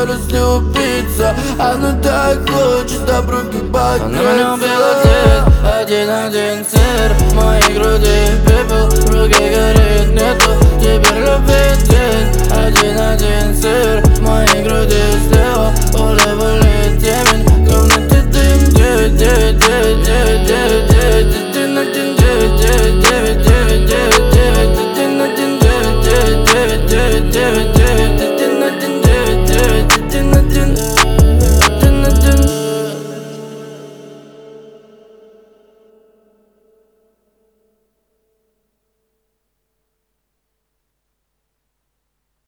если убийца. Она так хочет добру погибать. Она меня убила здесь, один сыр в моей груди пепел, в руке горит, нету теперь любви здесь, один сыр.